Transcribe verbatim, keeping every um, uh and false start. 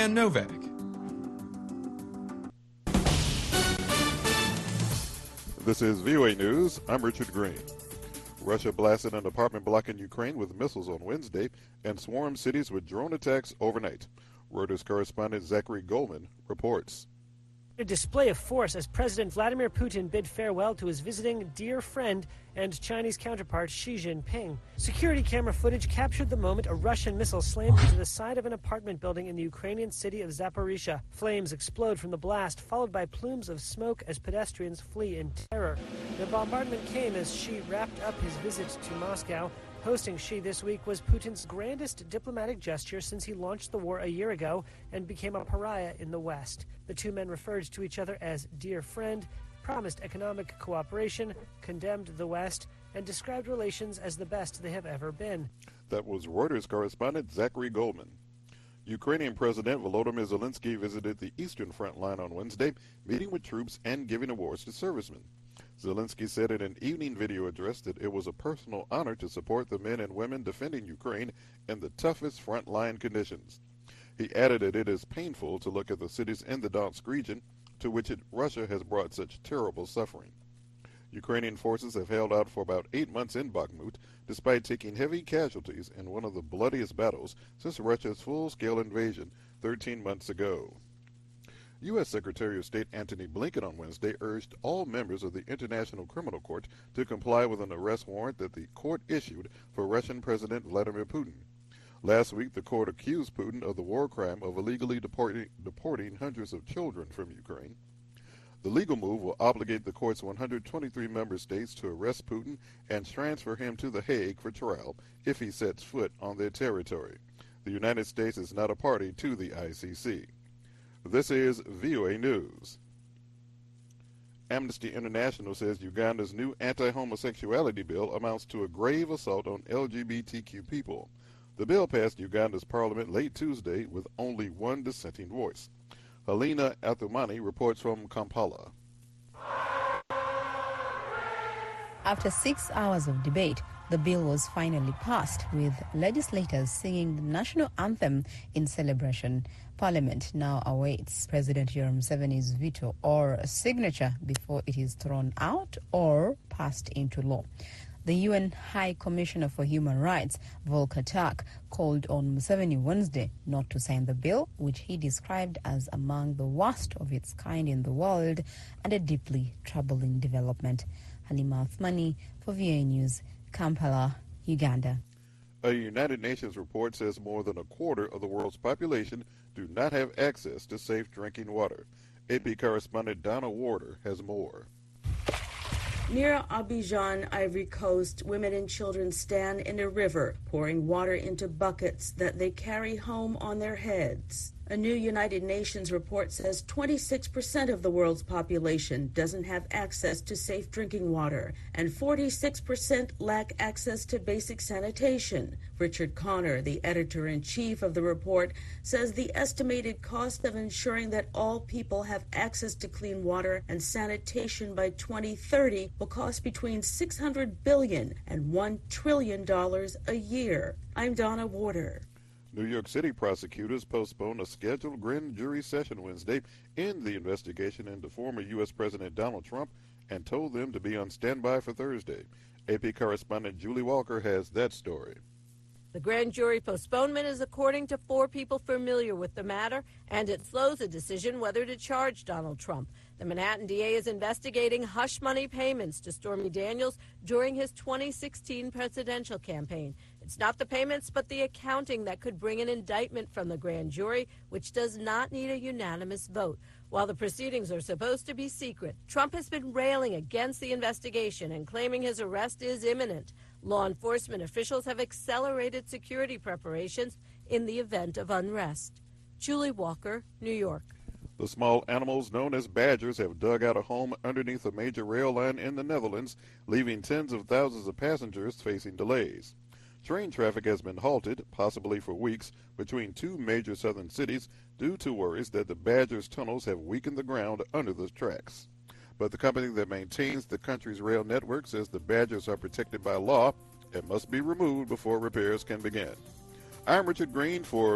Dan Novak. This is V O A News. I'm Richard Green. Russia blasted an apartment block in Ukraine with missiles on Wednesday and swarmed cities with drone attacks overnight. Reuters correspondent Zachary Goldman reports. A display of force as President Vladimir Putin bid farewell to his visiting dear friend and Chinese counterpart Xi Jinping. Security camera footage captured the moment a Russian missile slammed into the side of an apartment building in the Ukrainian city of Zaporizhia. Flames explode from the blast, followed by plumes of smoke as pedestrians flee in terror. The bombardment came as Xi wrapped up his visit to Moscow. Hosting Xi this week was Putin's grandest diplomatic gesture since he launched the war a year ago and became a pariah in the West. The two men referred to each other as dear friend, promised economic cooperation, condemned the West, and described relations as the best they have ever been. That was Reuters correspondent Zachary Goldman. Ukrainian President Volodymyr Zelensky visited the Eastern Front line on Wednesday, meeting with troops and giving awards to servicemen. Zelensky said in an evening video address that it was a personal honor to support the men and women defending Ukraine in the toughest frontline conditions. He added that it is painful to look at the cities in the Donetsk region to which it, Russia has brought such terrible suffering. Ukrainian forces have held out for about eight months in Bakhmut, despite taking heavy casualties in one of the bloodiest battles since Russia's full-scale invasion thirteen months ago. U S Secretary of State Antony Blinken on Wednesday urged all members of the International Criminal Court to comply with an arrest warrant that the court issued for Russian President Vladimir Putin. Last week, the court accused Putin of the war crime of illegally deporting, deporting hundreds of children from Ukraine. The legal move will obligate the court's one hundred twenty-three member states to arrest Putin and transfer him to The Hague for trial if he sets foot on their territory. The United States is not a party to the I C C. This is V O A News. Amnesty International says Uganda's new anti-homosexuality bill amounts to a grave assault on L G B T Q people. The bill passed Uganda's parliament late Tuesday with only one dissenting voice. Helena Athumani reports from Kampala. After six hours of debate, the bill was finally passed, with legislators singing the national anthem in celebration. Parliament now awaits President Yoweri Museveni's veto or signature before it is thrown out or passed into law. The U N High Commissioner for Human Rights, Volker Turk, called on Museveni Wednesday not to sign the bill, which he described as among the worst of its kind in the world and a deeply troubling development. Halima Athmani for V O A News, Kampala, Uganda. A United Nations report says more than a quarter of the world's population do not have access to safe drinking water. A P correspondent Donna Warder has more. Near Abidjan, Ivory Coast, women and children stand in a river, pouring water into buckets that they carry home on their heads. A new United Nations report says twenty-six percent of the world's population doesn't have access to safe drinking water, and forty-six percent lack access to basic sanitation. Richard Connor, the editor-in-chief of the report, says the estimated cost of ensuring that all people have access to clean water and sanitation by twenty thirty will cost between six hundred billion dollars and one trillion dollars a year. I'm Donna Warder. New York City prosecutors postponed a scheduled grand jury session Wednesday in the investigation into former U S President Donald Trump and told them to be on standby for Thursday. A P correspondent Julie Walker has that story. The grand jury postponement is according to four people familiar with the matter, and it slows a decision whether to charge Donald Trump. The Manhattan D A is investigating hush money payments to Stormy Daniels during his twenty sixteen presidential campaign. It's not the payments, but the accounting that could bring an indictment from the grand jury, which does not need a unanimous vote. While the proceedings are supposed to be secret, Trump has been railing against the investigation and claiming his arrest is imminent. Law enforcement officials have accelerated security preparations in the event of unrest. Julie Walker, New York. The small animals known as badgers have dug out a home underneath a major rail line in the Netherlands, leaving tens of thousands of passengers facing delays. Train traffic has been halted, possibly for weeks, between two major southern cities due to worries that the badgers' tunnels have weakened the ground under the tracks. But the company that maintains the country's rail network says the badgers are protected by law and must be removed before repairs can begin. I'm Richard Green for